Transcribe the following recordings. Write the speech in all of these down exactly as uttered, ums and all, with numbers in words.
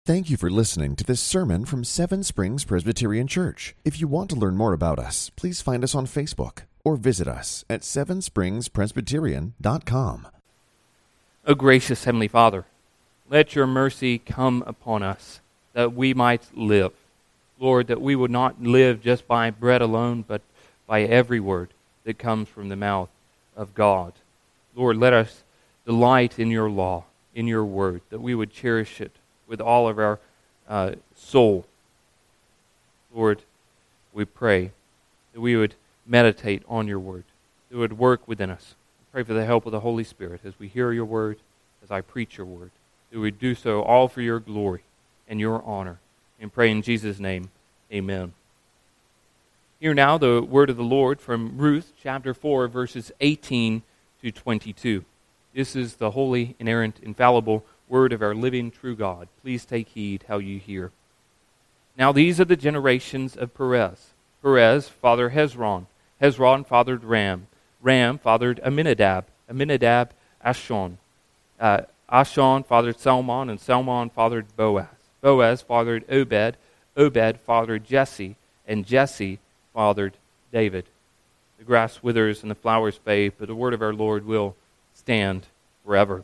Thank you for listening to this sermon from Seven Springs Presbyterian Church. If you want to learn more about us, please find us on Facebook or visit us at seven springs presbyterian dot com. O gracious Heavenly Father, let your mercy come upon us, that we might live. Lord, that we would not live just by bread alone, but by every word that comes from the mouth of God. Lord, let us delight in your law, in your word, that we would cherish it with all of our uh, soul. Lord, we pray that we would meditate on your word, that it would work within us. We pray for the help of the Holy Spirit as we hear your word, as I preach your word, that we do so all for your glory and your honor. And pray in Jesus' name, amen. Hear now the word of the Lord from Ruth chapter four, verses eighteen to twenty-two. This is the holy, inerrant, infallible word of our living, true God. Please take heed how you hear. Now these are the generations of Perez. Perez fathered Hezron. Hezron fathered Ram. Ram fathered Aminadab. Aminadab, Ashon. Uh, Ashon fathered Salmon, and Salmon fathered Boaz. Boaz fathered Obed. Obed fathered Jesse, and Jesse fathered David. The grass withers and the flowers fade, but the word of our Lord will stand forever.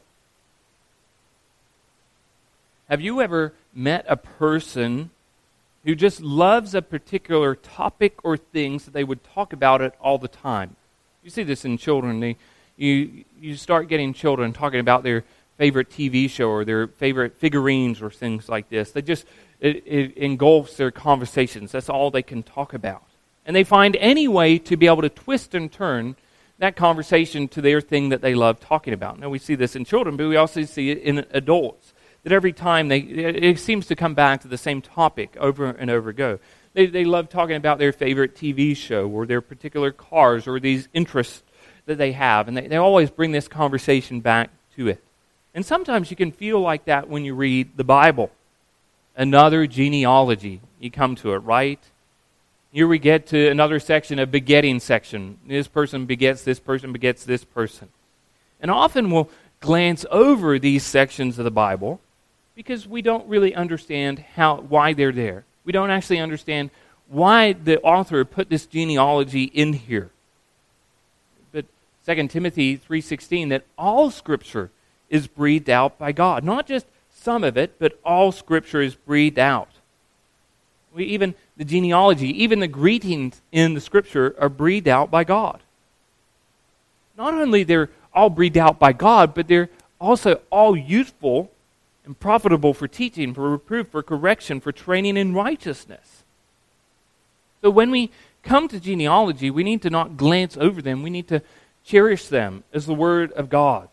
Have you ever met a person who just loves a particular topic or things that they would talk about it all the time? You see this in children. They, you you start getting children talking about their favorite T V show or their favorite figurines or things like this. They just it, it engulfs their conversations. That's all they can talk about. And they find any way to be able to twist and turn that conversation to their thing that they love talking about. Now we see this in children, but we also see it in adults. That every time they, it seems to come back to the same topic over and over again. They, they love talking about their favorite T V show or their particular cars or these interests that they have. And they, they always bring this conversation back to it. And sometimes you can feel like that when you read the Bible. Another genealogy. You come to it, right? Here we get to another section, a begetting section. This person begets, this person begets this person. And often we'll glance over these sections of the Bible because we don't really understand how why they're there. We don't actually understand why the author put this genealogy in here. But Second Timothy three sixteen, that all Scripture is breathed out by God. Not just some of it, but all Scripture is breathed out. We, even the genealogy, even the greetings in the Scripture are breathed out by God. Not only they're all breathed out by God, but they're also all useful and profitable for teaching, for reproof, for correction, for training in righteousness. So when we come to genealogy, we need to not glance over them. We need to cherish them as the Word of God.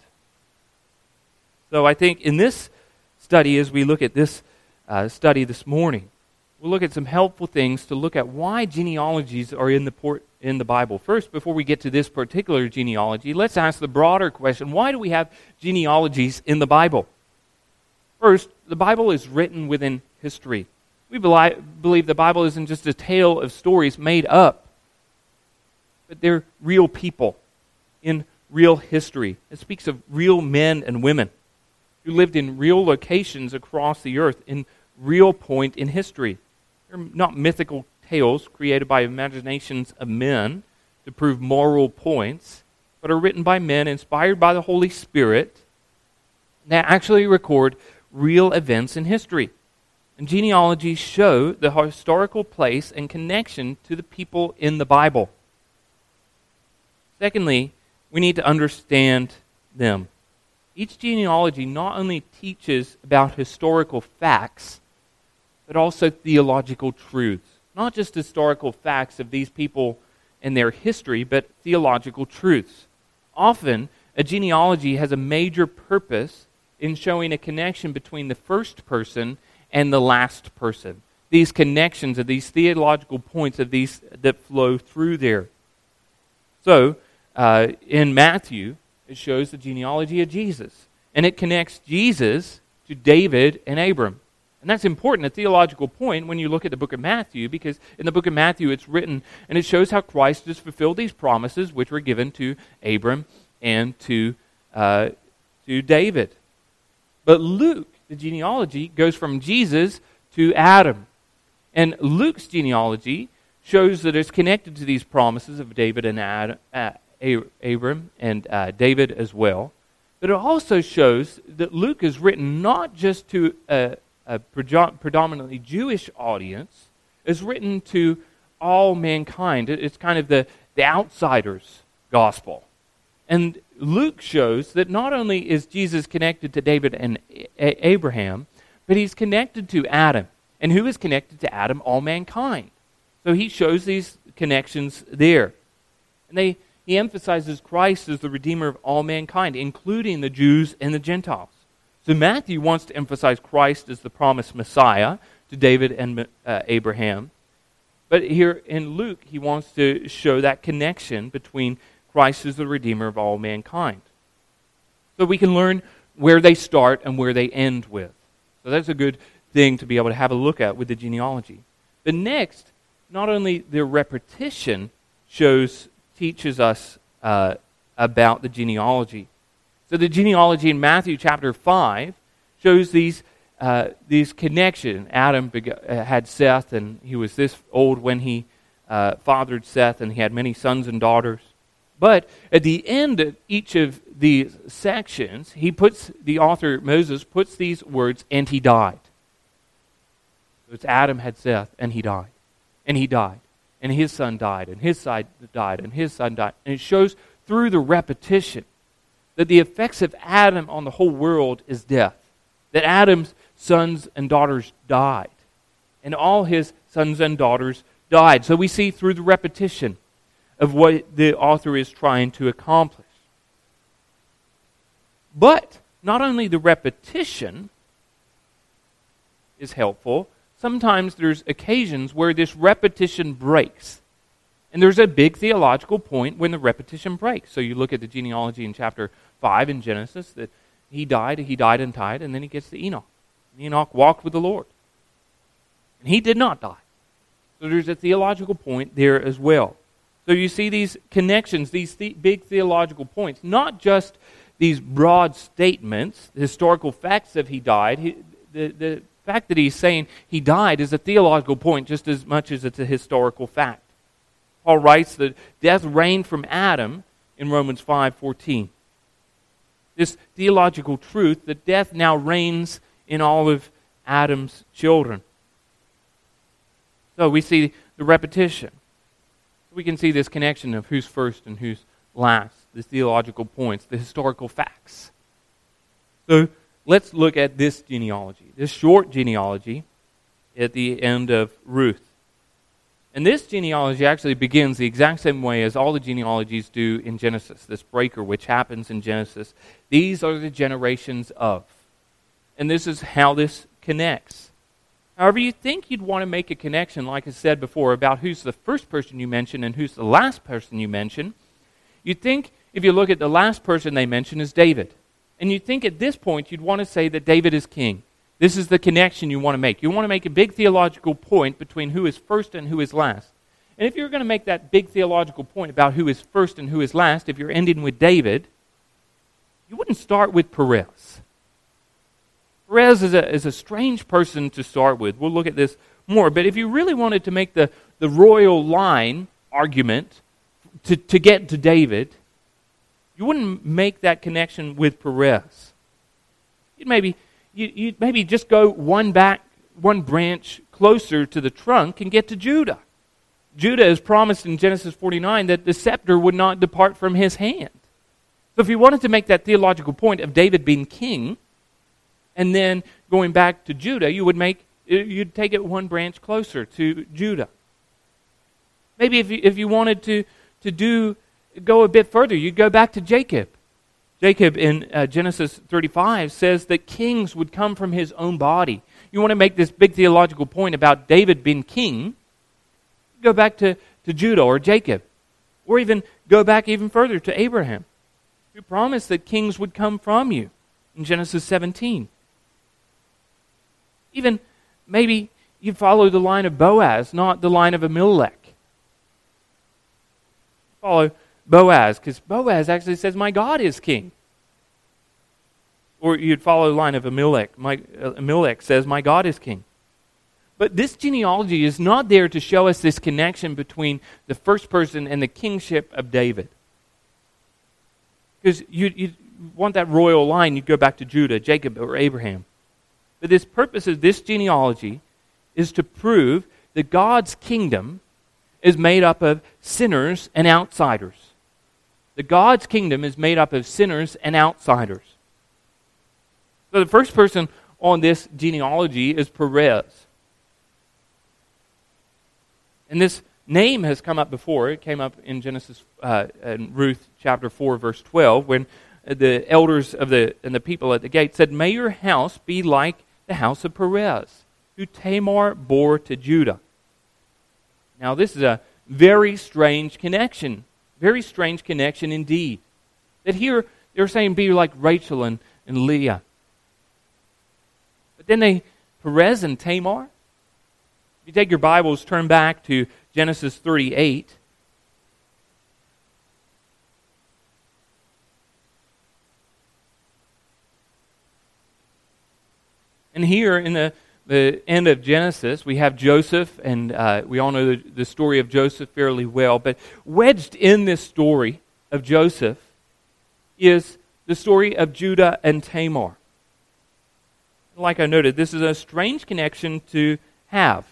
So I think in this study, as we look at this uh, study this morning, we'll look at some helpful things to look at why genealogies are in the port, in the Bible. First, before we get to this particular genealogy, let's ask the broader question, why do we have genealogies in the Bible? First, the Bible is written within history. We believe the Bible isn't just a tale of stories made up, but they're real people in real history. It speaks of real men and women who lived in real locations across the earth in real point in history. They're not mythical tales created by imaginations of men to prove moral points, but are written by men inspired by the Holy Spirit that actually record real events in history. And genealogies show the historical place and connection to the people in the Bible. Secondly, we need to understand them. Each genealogy not only teaches about historical facts, but also theological truths. Not just historical facts of these people and their history, but theological truths. Often, a genealogy has a major purpose in showing a connection between the first person and the last person. These connections of these theological points of these that flow through there. So, uh, in Matthew, it shows the genealogy of Jesus. And it connects Jesus to David and Abram. And that's important, a theological point when you look at the book of Matthew, because in the book of Matthew it's written, and it shows how Christ has fulfilled these promises which were given to Abram and to, uh, to David. But Luke the genealogy goes from Jesus to Adam. And Luke's genealogy shows that it's connected to these promises of David and Adam, uh, Abram and uh, David as well. But it also shows that Luke is written not just to a, a predominantly Jewish audience, it's written to all mankind. It's kind of the, the outsider's gospel. And Luke shows that not only is Jesus connected to David and a- Abraham, but he's connected to Adam. And who is connected to Adam? All mankind. So he shows these connections there. And they he emphasizes Christ as the Redeemer of all mankind, including the Jews and the Gentiles. So Matthew wants to emphasize Christ as the promised Messiah to David and uh, Abraham. But here in Luke, he wants to show that connection between Christ as the Redeemer of all mankind. So we can learn where they start and where they end with. So that's a good thing to be able to have a look at with the genealogy. But next, not only the repetition shows, teaches us uh, about the genealogy. So the genealogy in Matthew chapter five shows these uh, these connections. Adam beg- uh, had Seth, and he was this old when he uh, fathered Seth, and he had many sons and daughters. But at the end of each of these sections, he puts, the author Moses puts these words, and he died. So it's Adam had Seth, and he died. And he died. And his son died, and his son died, and his son died. And it shows through the repetition that the effects of Adam on the whole world is death. That Adam's sons and daughters died. And all his sons and daughters died. So we see through the repetition of what the author is trying to accomplish. But not only the repetition is helpful, sometimes there's occasions where this repetition breaks. And there's a big theological point when the repetition breaks. So you look at the genealogy in chapter five in Genesis, that he died, he died and died, and then he gets to Enoch. And Enoch walked with the Lord. And he did not die. So there's a theological point there as well. So you see these connections, these the- big theological points, not just these broad statements, the historical facts of he died. He, the, the fact that he's saying he died is a theological point just as much as it's a historical fact. Paul writes that death reigned from Adam in Romans five fourteen. This theological truth that death now reigns in all of Adam's children. So we see the repetition. We can see this connection of who's first and who's last, the theological points, the historical facts. So let's look at this genealogy, this short genealogy at the end of Ruth. And this genealogy actually begins the exact same way as all the genealogies do in Genesis, this breaker which happens in Genesis. These are the generations of. And this is how this connects. However, you think you'd want to make a connection, like I said before, about who's the first person you mention and who's the last person you mention. You'd think, if you look at the last person they mention, is David. And you'd think at this point you'd want to say that David is king. This is the connection you want to make. You want to make a big theological point between who is first and who is last. And if you're going to make that big theological point about who is first and who is last, if you're ending with David, you wouldn't start with Perez. Perez is a, is a strange person to start with. We'll look at this more. But if you really wanted to make the, the royal line argument to, to get to David, you wouldn't make that connection with Perez. You'd maybe, you, you'd maybe just go one back, one branch closer to the trunk and get to Judah. Judah is promised in Genesis forty-nine that the scepter would not depart from his hand. So if you wanted to make that theological point of David being king, and then going back to Judah, you would make you'd take it one branch closer to Judah. Maybe if you, if you wanted to to do go a bit further, you'd go back to Jacob. Jacob in uh, Genesis thirty-five says that kings would come from his own body. You want to make this big theological point about David being king, go back to, to Judah or Jacob. Or even go back even further to Abraham, who promised that kings would come from you in Genesis seventeen. Even maybe you follow the line of Boaz, not the line of Elimelech. Follow Boaz, because Boaz actually says, my God is king. Or you'd follow the line of Amalek. My, uh, Amalek says, my God is king. But this genealogy is not there to show us this connection between the first person and the kingship of David. Because you, you want that royal line, you'd go back to Judah, Jacob, or Abraham. But this purpose of this genealogy is to prove that God's kingdom is made up of sinners and outsiders. That God's kingdom is made up of sinners and outsiders. So the first person on this genealogy is Perez. And this name has come up before. It came up in Genesis, uh, in Ruth chapter four, verse twelve, when the elders of the and the people at the gate said, "May your house be like the house of Perez, who Tamar bore to Judah." Now, this is a very strange connection. Very strange connection indeed. That here they're saying be like Rachel and, and Leah. But then they, Perez and Tamar. If you take your Bibles, turn back to Genesis thirty-eight. And here in the, the end of Genesis, we have Joseph, and uh, we all know the, the story of Joseph fairly well. But wedged in this story of Joseph is the story of Judah and Tamar. Like I noted, this is a strange connection to have.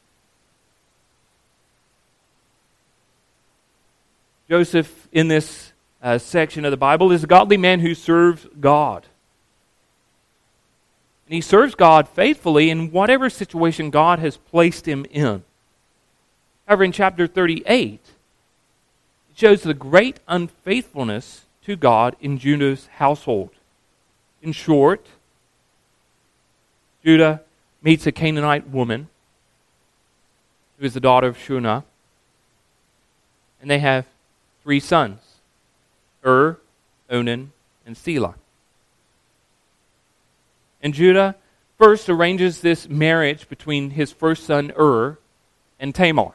Joseph, in this uh, section of the Bible, is a godly man who serves God. And he serves God faithfully in whatever situation God has placed him in. However, in chapter thirty-eight, it shows the great unfaithfulness to God in Judah's household. In short, Judah meets a Canaanite woman who is the daughter of Shunah, and they have three sons, Ur, Onan, and Selah. And Judah first arranges this marriage between his first son Ur and Tamar.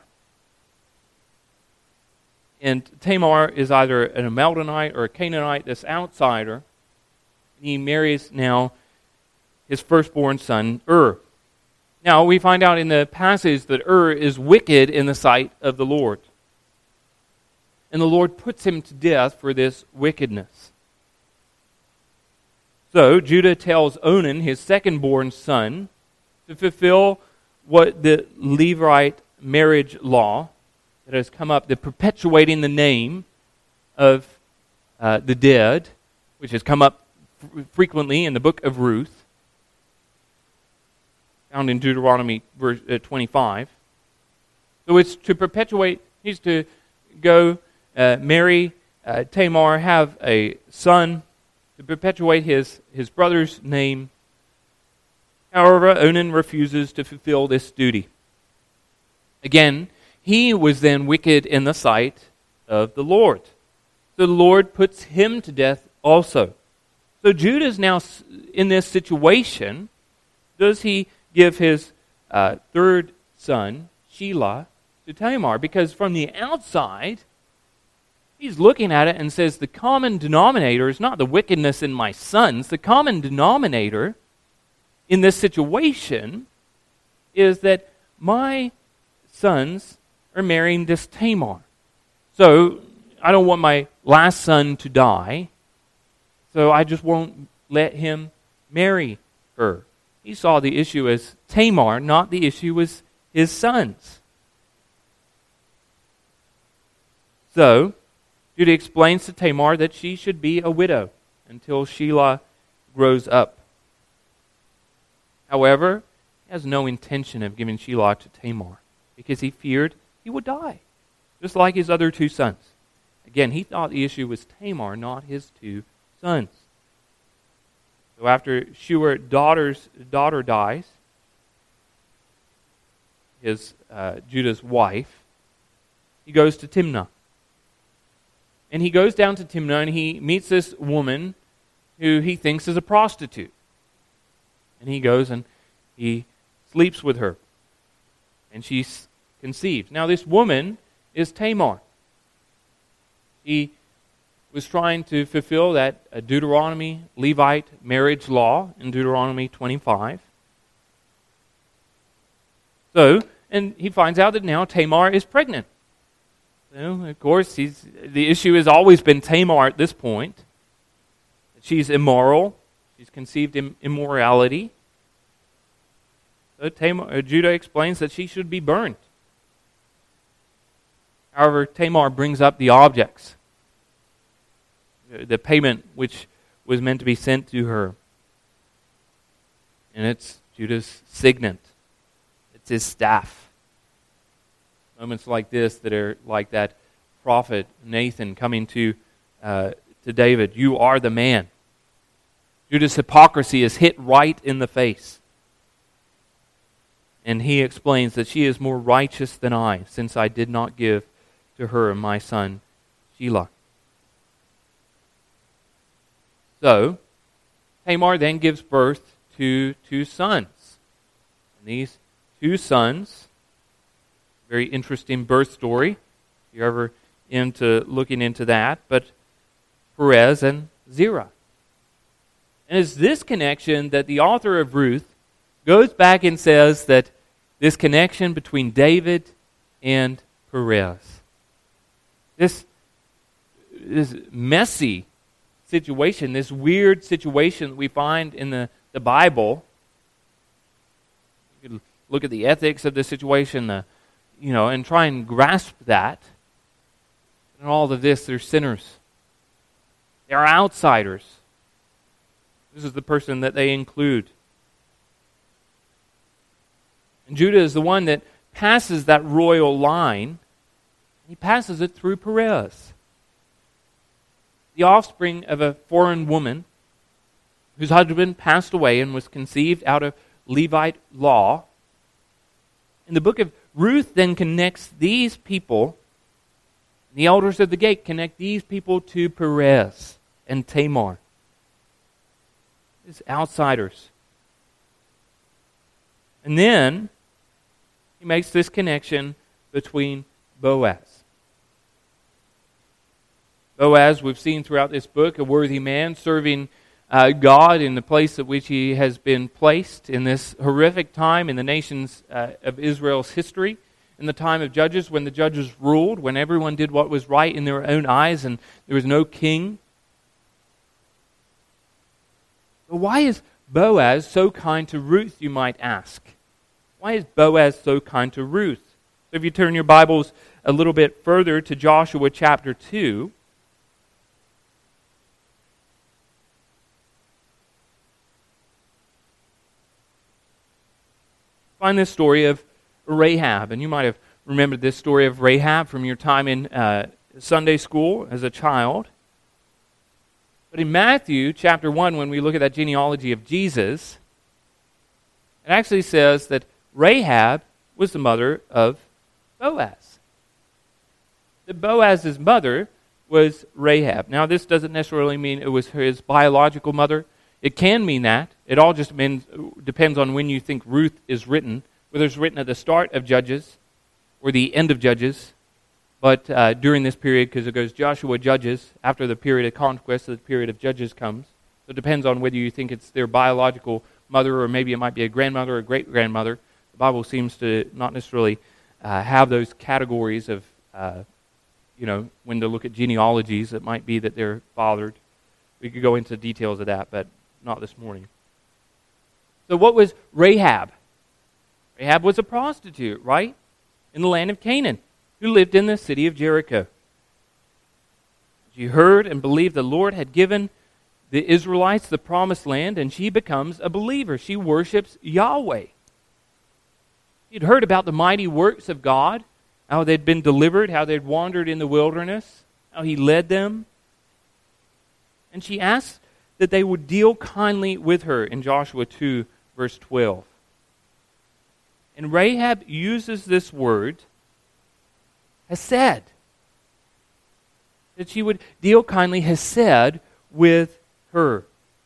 And Tamar is either an Amalekite or a Canaanite, this outsider. And he marries now his firstborn son Ur. Now we find out in the passage that Ur is wicked in the sight of the Lord. And the Lord puts him to death for this wickedness. So Judah tells Onan, his second-born son, to fulfill what the Levite marriage law that has come up, the perpetuating the name of uh, the dead, which has come up f- frequently in the book of Ruth, found in Deuteronomy verse, uh, twenty-five. So it's to perpetuate, he's to go Uh, marry uh, Tamar, have a son to perpetuate his, his brother's name. However, Onan refuses to fulfill this duty. Again, he was then wicked in the sight of the Lord. So the Lord puts him to death also. So Judah is now in this situation. Does he give his uh, third son, Shelah, to Tamar? Because from the outside, he's looking at it and says, the common denominator is not the wickedness in my sons. The common denominator in this situation is that my sons are marrying this Tamar. So I don't want my last son to die, so I just won't let him marry her. He saw the issue as Tamar, not the issue as his sons. So Judah explains to Tamar that she should be a widow until Shelah grows up. However, he has no intention of giving Shelah to Tamar because he feared he would die, just like his other two sons. Again, he thought the issue was Tamar, not his two sons. So after Shuar's daughter's daughter dies, his uh, Judah's wife, he goes to Timnah. And he goes down to Timnah and he meets this woman who he thinks is a prostitute. And he goes and he sleeps with her. And she conceives. Now this woman is Tamar. She was trying to fulfill that uh, Deuteronomy Levite marriage law in Deuteronomy twenty-five. So, and he finds out that now Tamar is pregnant. So, of course, he's, the issue has always been Tamar at this point. She's immoral. She's conceived in immorality. So Tamar, uh, Judah explains that she should be burned. However, Tamar brings up the objects, the payment which was meant to be sent to her. And it's Judah's signet. It's his staff. Moments like this that are like that prophet Nathan coming to, uh, to David. You are the man. Judah's hypocrisy is hit right in the face. And he explains that she is more righteous than I, since I did not give to her my son Shelah. So, Tamar then gives birth to two sons. And these two sons, very interesting birth story, if you're ever into looking into that, but Perez and Zerah. And it's this connection that the author of Ruth goes back and says that this connection between David and Perez. This, this messy situation, this weird situation that we find in the, the Bible. You could look at the ethics of the situation, the, you know, and try and grasp that. In all of this, they're sinners. They're outsiders. This is the person that they include. And Judah is the one that passes that royal line. He passes it through Perez, the offspring of a foreign woman whose husband passed away and was conceived out of Levite law. And the book of Ruth then connects these people, the elders of the gate connect these people to Perez and Tamar. These outsiders. And then he makes this connection between Boaz. Boaz, we've seen throughout this book, a worthy man serving uh, God in the place at which he has been placed in this horrific time in the nations uh, of Israel's history, in the time of Judges, when the judges ruled, when everyone did what was right in their own eyes and there was no king. But why is Boaz so kind to Ruth, you might ask? Why is Boaz so kind to Ruth? So if you turn your Bibles a little bit further to Joshua chapter two, find this story of Rahab. And you might have remembered this story of Rahab from your time in uh, Sunday school as a child. But in Matthew chapter one, when we look at that genealogy of Jesus, it actually says that Rahab was the mother of Boaz. That Boaz's mother was Rahab. Now, this doesn't necessarily mean it was his biological mother. It can mean that. It all just means, depends on when you think Ruth is written, whether it's written at the start of Judges or the end of Judges. But uh, during this period, because it goes Joshua, Judges, after the period of conquest, the period of Judges comes. So it depends on whether you think it's their biological mother or maybe it might be a grandmother or a great-grandmother. The Bible seems to not necessarily uh, have those categories of, uh, you know, when to look at genealogies, it might be that they're fathered. We could go into details of that, but not this morning. So what was Rahab? Rahab was a prostitute, right? In the land of Canaan, who lived in the city of Jericho. She heard and believed the Lord had given the Israelites the promised land, and she becomes a believer. She worships Yahweh. She'd heard about the mighty works of God, how they'd been delivered, how they'd wandered in the wilderness, how He led them. And she asked that they would deal kindly with her in Joshua two, verse twelve. And Rahab uses this word, hesed. That she would deal kindly, hesed, with her.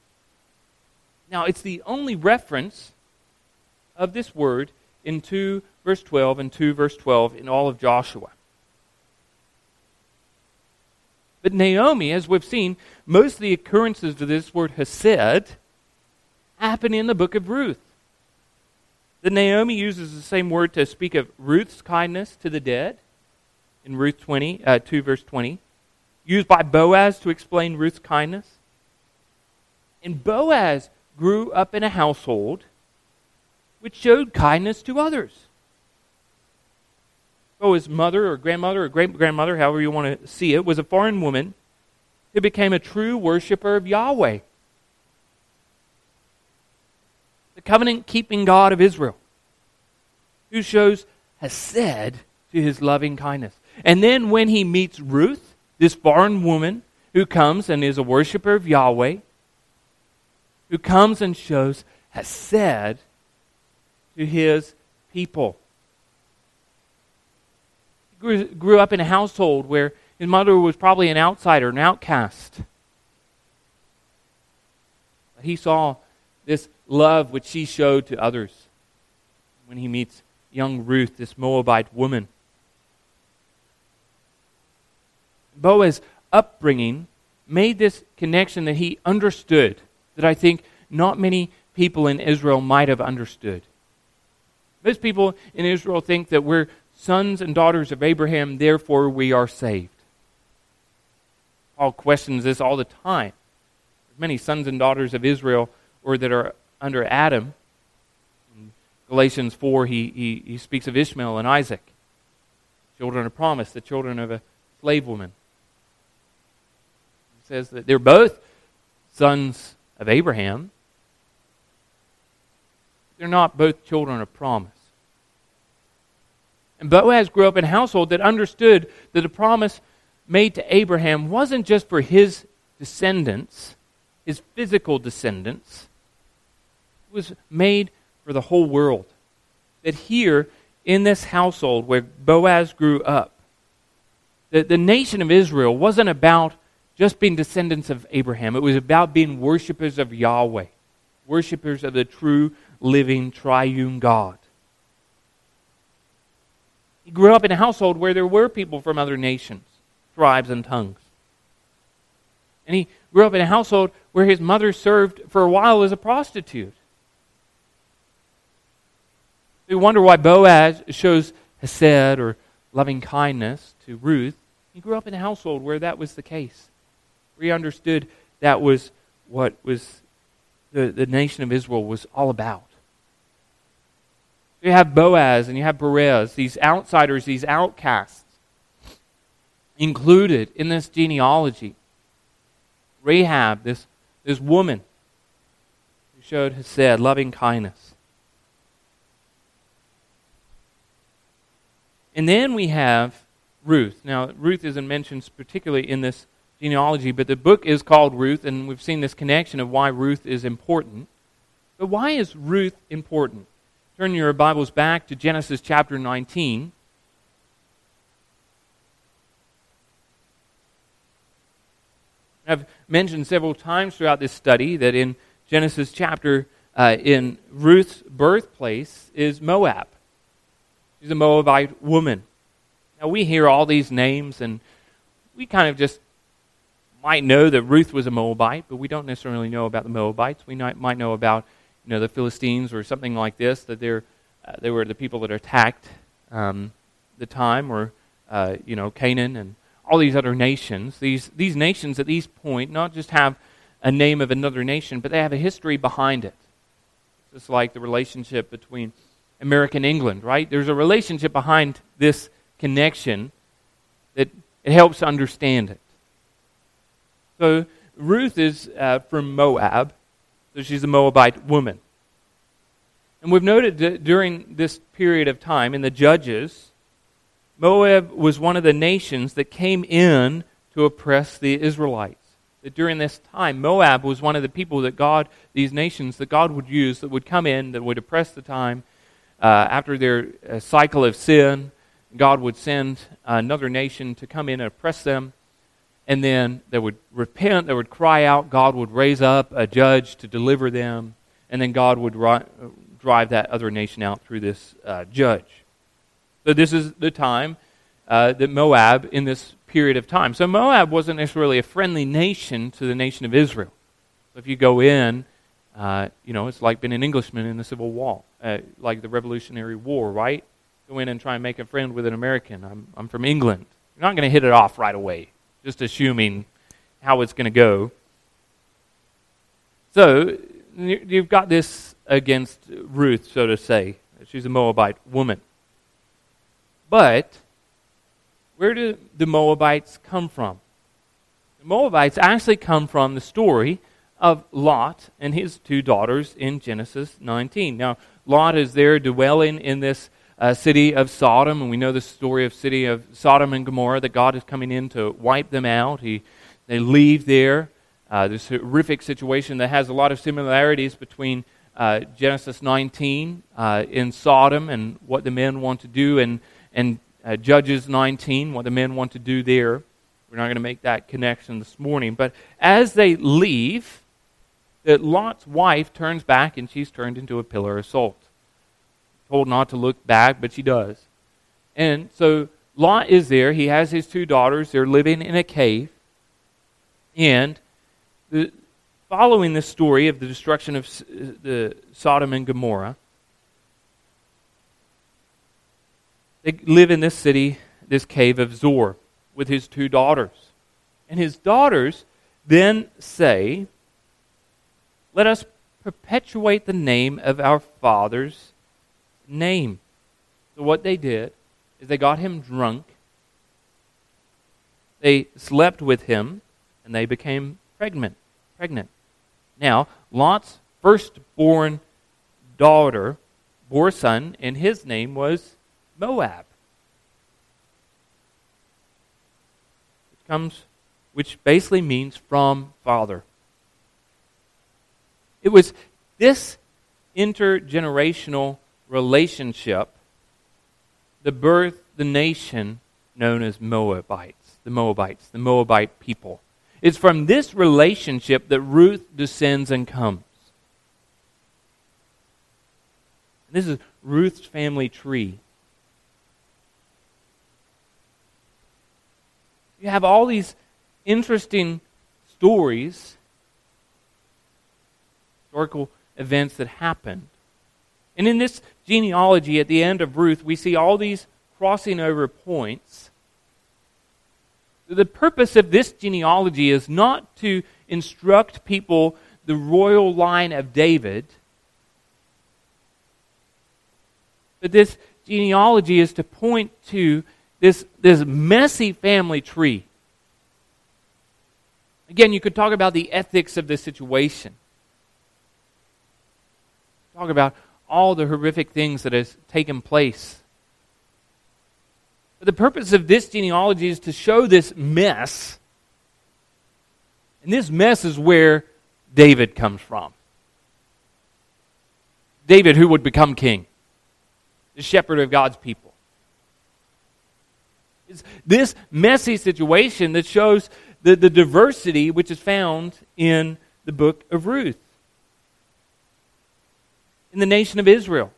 Now, it's the only reference of this word in two, verse twelve, and two, verse twelve in all of Joshua. But Naomi, as we've seen, most of the occurrences of this word hesed happen in the book of Ruth. That Naomi uses the same word to speak of Ruth's kindness to the dead in Ruth twenty, uh, two verse twenty, used by Boaz to explain Ruth's kindness. And Boaz grew up in a household which showed kindness to others. Oh, his mother or grandmother or great-grandmother, however you want to see it, was a foreign woman who became a true worshiper of Yahweh, the covenant-keeping God of Israel, who shows hesed to his loving kindness. And then when he meets Ruth, this foreign woman who comes and is a worshiper of Yahweh, who comes and shows hesed to his people. Grew, grew up in a household where his mother was probably an outsider, an outcast. But he saw this love which she showed to others when he meets young Ruth, this Moabite woman. Boaz's upbringing made this connection that he understood, that I think not many people in Israel might have understood. Most people in Israel think that we're sons and daughters of Abraham, therefore we are saved. Paul questions this all the time. There's many sons and daughters of Israel or that are under Adam. In Galatians four, he, he, he speaks of Ishmael and Isaac, children of promise, the children of a slave woman. He says that they're both sons of Abraham. They're not both children of promise. And Boaz grew up in a household that understood that the promise made to Abraham wasn't just for his descendants, his physical descendants. It was made for the whole world. That here, in this household where Boaz grew up, the, the nation of Israel wasn't about just being descendants of Abraham. It was about being worshipers of Yahweh, worshipers of the true, living, triune God. He grew up in a household where there were people from other nations, tribes, and tongues. And he grew up in a household where his mother served for a while as a prostitute. We wonder why Boaz shows hesed or loving kindness to Ruth. He grew up in a household where that was the case, where he understood that was what was the, the nation of Israel was all about. You have Boaz and you have Perez, these outsiders, these outcasts, included in this genealogy. Rahab, this, this woman who showed hesed, loving kindness. And then we have Ruth. Now, Ruth isn't mentioned particularly in this genealogy, but the book is called Ruth, and we've seen this connection of why Ruth is important. But why is Ruth important? Turn your Bibles back to Genesis chapter nineteen. I've mentioned several times throughout this study that in Genesis chapter, uh, in Ruth's birthplace is Moab. She's a Moabite woman. Now we hear all these names and we kind of just might know that Ruth was a Moabite, but we don't necessarily know about the Moabites. We might, might know about you know, the Philistines or something like this, that they're, uh, they were the people that attacked um, the time, or, uh, you know, Canaan and all these other nations. These, these nations at this point not just have a name of another nation, but they have a history behind it. It's just like the relationship between America and England, right? There's a relationship behind this connection that it helps understand it. So Ruth is uh, from Moab. So she's a Moabite woman. And we've noted that during this period of time in the Judges, Moab was one of the nations that came in to oppress the Israelites. That during this time, Moab was one of the people that God, these nations that God would use, that would come in, that would oppress the time. Uh, after their uh, cycle of sin, God would send another nation to come in and oppress them. And then they would repent, they would cry out, God would raise up a judge to deliver them, and then God would ri- drive that other nation out through this uh, judge. So this is the time uh, that Moab, in this period of time. So Moab wasn't necessarily a friendly nation to the nation of Israel. So if you go in, uh, you know, it's like being an Englishman in the Civil War, uh, like the Revolutionary War, right? Go in and try and make a friend with an American. I'm, I'm from England. You're not going to hit it off right away, just assuming how it's going to go. So you've got this against Ruth, so to say. She's a Moabite woman. But where do the Moabites come from? The Moabites actually come from the story of Lot and his two daughters in Genesis nineteen. Now, Lot is there dwelling in this uh, city of Sodom, and we know the story of city of Sodom and Gomorrah, that God is coming in to wipe them out. He, they leave there. Uh, this horrific situation that has a lot of similarities between uh, Genesis nineteen uh, in Sodom and what the men want to do, and, and uh, Judges nineteen, what the men want to do there. We're not going to make that connection this morning. But as they leave, that Lot's wife turns back and she's turned into a pillar of salt. Told not to look back, but she does. And so Lot is there. He has his two daughters. They're living in a cave. And the, following this story of the destruction of the Sodom and Gomorrah, they live in this city, this cave of Zor, with his two daughters. And his daughters then say, "Let us perpetuate the name of our father's name." So what they did is they got him drunk, they slept with him, and they became pregnant. Pregnant. Now, Lot's firstborn daughter bore a son, and his name was Moab. Which comes, which basically means from father. It was this intergenerational relationship that birthed the nation known as Moabites, the Moabites, the Moabite people. It's from this relationship that Ruth descends and comes. This is Ruth's family tree. You have all these interesting stories, historical events that happened. And in this genealogy at the end of Ruth, we see all these crossing over points. The purpose of this genealogy is not to instruct people the royal line of David, but this genealogy is to point to this, this messy family tree. Again, you could talk about the ethics of the situation. Talk about all the horrific things that has taken place. But the purpose of this genealogy is to show this mess. And this mess is where David comes from. David, who would become king. The shepherd of God's people. It's this messy situation that shows the, the diversity which is found in the book of Ruth. In the nation of Israel.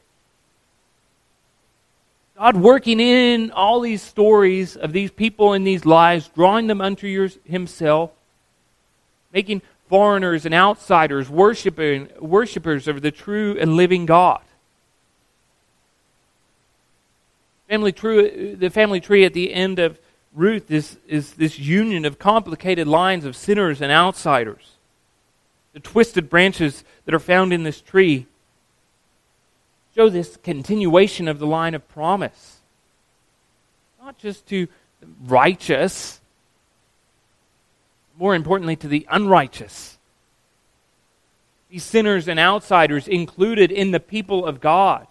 God working in all these stories of these people and these lives, drawing them unto yours, Himself, making foreigners and outsiders worshiping, worshipers of the true and living God. Family tree, the family tree at the end of Ruth is, is this union of complicated lines of sinners and outsiders. The twisted branches that are found in this tree show this continuation of the line of promise. Not just to the righteous, more importantly to the unrighteous. These sinners and outsiders included in the people of God.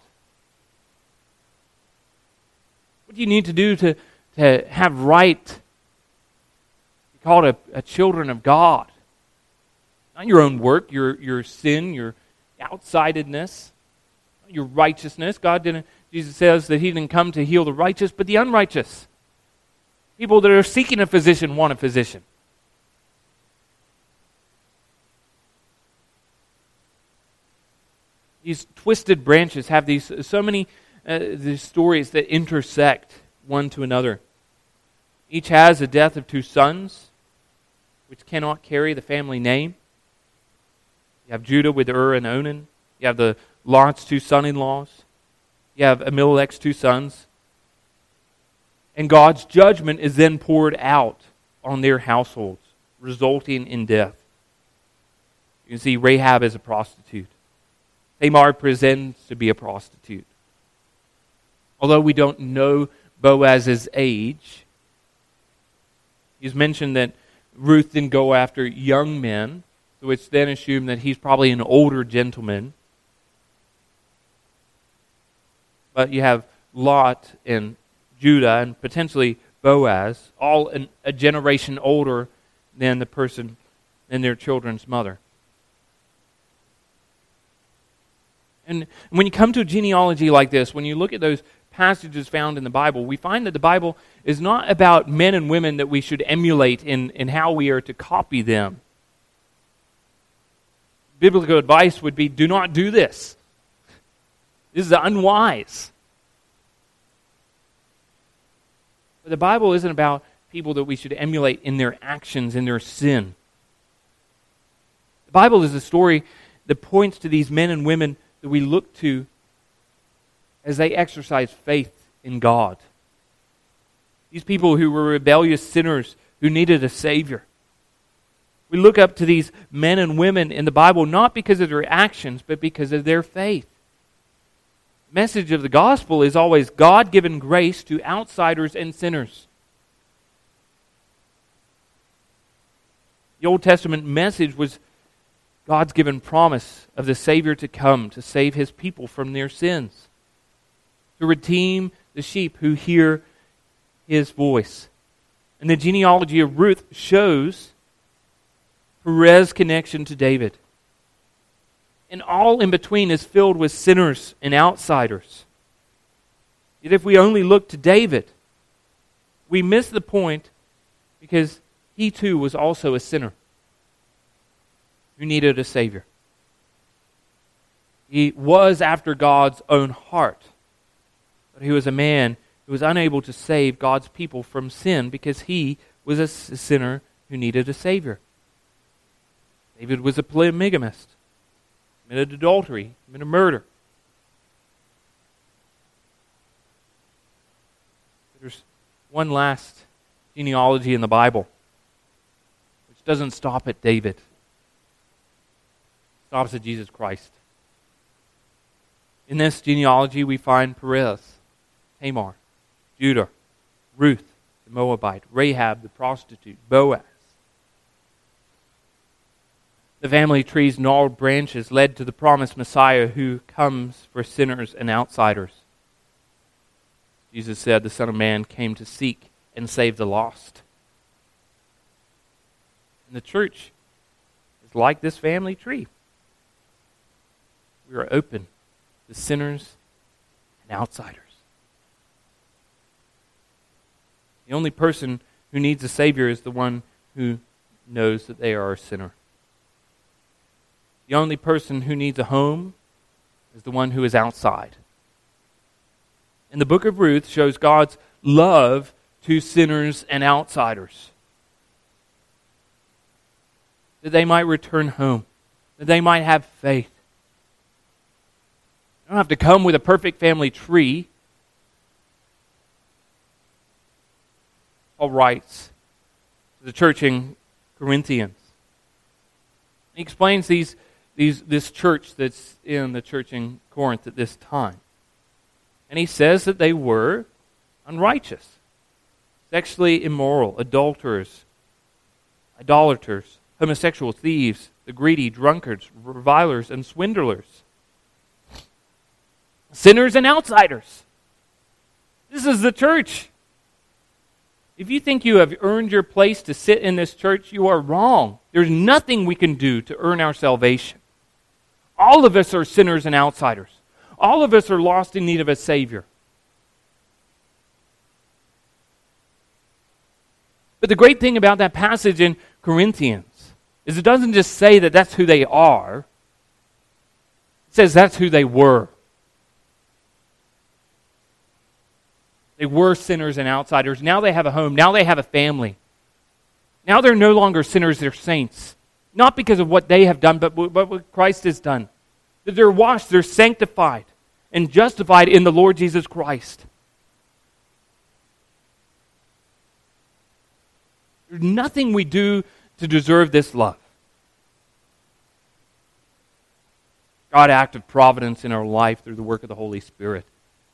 What do you need to do to, to have right? Be called a, a children of God. Not your own work, your, your sin, your outsidedness. Your righteousness. God didn't, Jesus says that He didn't come to heal the righteous, but the unrighteous. People that are seeking a physician want a physician. These twisted branches have these so many uh, these stories that intersect one to another. Each has the death of two sons, which cannot carry the family name. You have Judah with Ur and Onan. You have the Lot's two son-in-laws. You have Abimelech's two sons. And God's judgment is then poured out on their households, resulting in death. You can see Rahab is a prostitute. Tamar pretends to be a prostitute. Although we don't know Boaz's age, he's mentioned that Ruth didn't go after young men, so it's then assumed that he's probably an older gentleman. But you have Lot and Judah and potentially Boaz, all an, a generation older than the person and their children's mother. And when you come to a genealogy like this, when you look at those passages found in the Bible, we find that the Bible is not about men and women that we should emulate in, in how we are to copy them. Biblical advice would be, do not do this. This is unwise. But the Bible isn't about people that we should emulate in their actions, in their sin. The Bible is a story that points to these men and women that we look to as they exercise faith in God. These people who were rebellious sinners who needed a Savior. We look up to these men and women in the Bible not because of their actions, but because of their faith. The message of the gospel is always God-given grace to outsiders and sinners. The Old Testament message was God's given promise of the Savior to come to save His people from their sins, to redeem the sheep who hear His voice. And the genealogy of Ruth shows Perez's connection to David. And all in between is filled with sinners and outsiders. Yet if we only look to David, we miss the point because he too was also a sinner who needed a Savior. He was after God's own heart, but he was a man who was unable to save God's people from sin because he was a sinner who needed a Savior. David was a polygamist, committed adultery, committed murder. There's one last genealogy in the Bible, which doesn't stop at David. It stops at Jesus Christ. In this genealogy, we find Perez, Tamar, Judah, Ruth, the Moabite, Rahab, the prostitute, Boaz. The family tree's gnarled branches led to the promised Messiah who comes for sinners and outsiders. Jesus said the Son of Man came to seek and save the lost. And the church is like this family tree. We are open to sinners and outsiders. The only person who needs a Savior is the one who knows that they are a sinner. The only person who needs a home is the one who is outside. And the book of Ruth shows God's love to sinners and outsiders, that they might return home, that they might have faith. You don't have to come with a perfect family tree. Paul writes to the church in Corinthians. He explains these, these, this church that's in the church in Corinth at this time. And he says that they were unrighteous, sexually immoral, adulterers, idolaters, homosexuals, thieves, the greedy, drunkards, revilers, and swindlers. Sinners and outsiders. This is the church. If you think you have earned your place to sit in this church, you are wrong. There's nothing we can do to earn our salvation. All of us are sinners and outsiders. All of us are lost in need of a Savior. But the great thing about that passage in Corinthians is it doesn't just say that that's who they are. It says that's who they were. They They were sinners and outsiders. Now they have a home. Now they have a family. Now they're no longer sinners, they're saints. Not because of what they have done, but what Christ has done. That they're washed, they're sanctified, and justified in the Lord Jesus Christ. There's nothing we do to deserve this love. God acted providence in our life through the work of the Holy Spirit.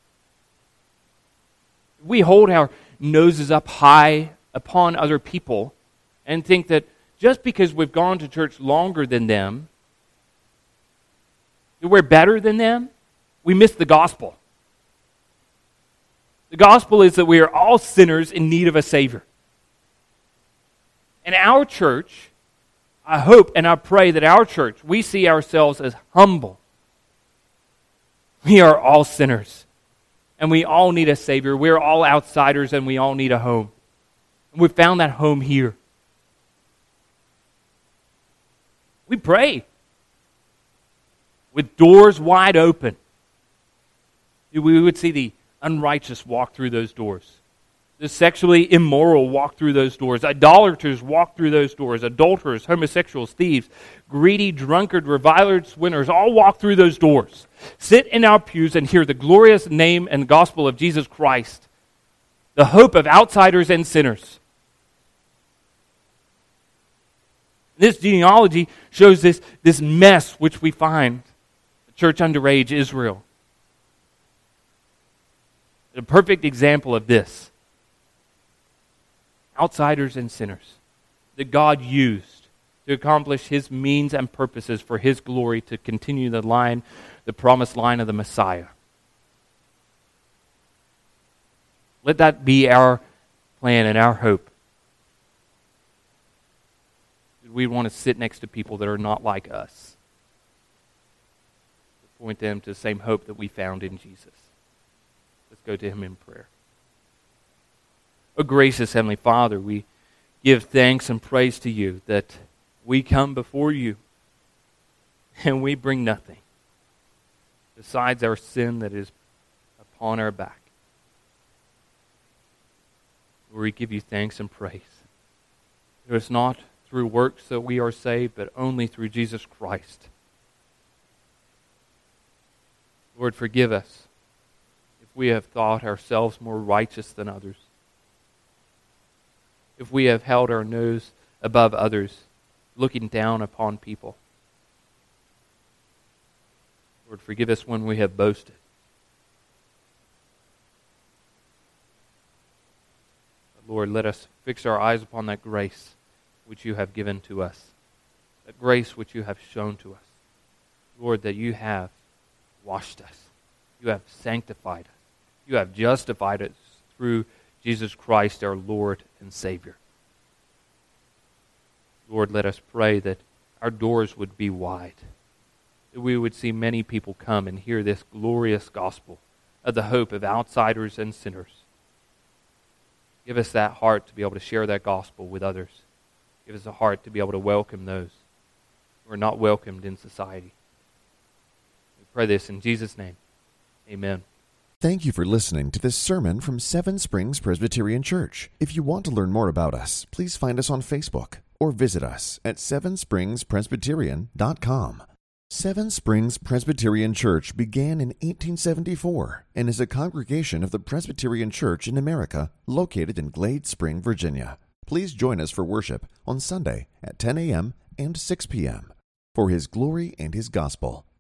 We hold our noses up high upon other people and think that just because we've gone to church longer than them, that we're better than them, we miss the gospel. The gospel is that we are all sinners in need of a Savior. And our church, I hope and I pray that our church, we see ourselves as humble. We are all sinners. And we all need a Savior. We're all outsiders and we all need a home. And we found that home here. We pray with doors wide open. We would see the unrighteous walk through those doors. The sexually immoral walk through those doors. Idolaters walk through those doors. Adulterers, homosexuals, thieves, greedy, drunkard, revilers, sinners, all walk through those doors. Sit in our pews and hear the glorious name and gospel of Jesus Christ, the hope of outsiders and sinners. This genealogy shows this, this mess which we find, the church underage Israel. A perfect example of this. Outsiders and sinners that God used to accomplish His means and purposes for His glory to continue the line, the promised line of the Messiah. Let that be our plan and our hope. We want to sit next to people that are not like us. Point them to the same hope that we found in Jesus. Let's go to Him in prayer. O gracious Heavenly Father, we give thanks and praise to You that we come before You and we bring nothing besides our sin that is upon our back. We give You thanks and praise. It is not through works that we are saved, but only through Jesus Christ. Lord, forgive us if we have thought ourselves more righteous than others. If we have held our nose above others, looking down upon people. Lord, forgive us when we have boasted. But Lord, let us fix our eyes upon that grace which You have given to us. That grace which You have shown to us. Lord, that You have washed us. You have sanctified us. You have justified us through Jesus Christ, our Lord and Savior. Lord, let us pray that our doors would be wide, that we would see many people come and hear this glorious gospel of the hope of outsiders and sinners. Give us that heart to be able to share that gospel with others. Give us a heart to be able to welcome those who are not welcomed in society. We pray this in Jesus' name. Amen. Thank you for listening to this sermon from Seven Springs Presbyterian Church. If you want to learn more about us, please find us on Facebook or visit us at seven springs presbyterian dot com. Seven Springs Presbyterian Church began in eighteen seventy-four and is a congregation of the Presbyterian Church in America located in Glade Spring, Virginia. Please join us for worship on Sunday at ten a.m. and six p.m. for His glory and His gospel.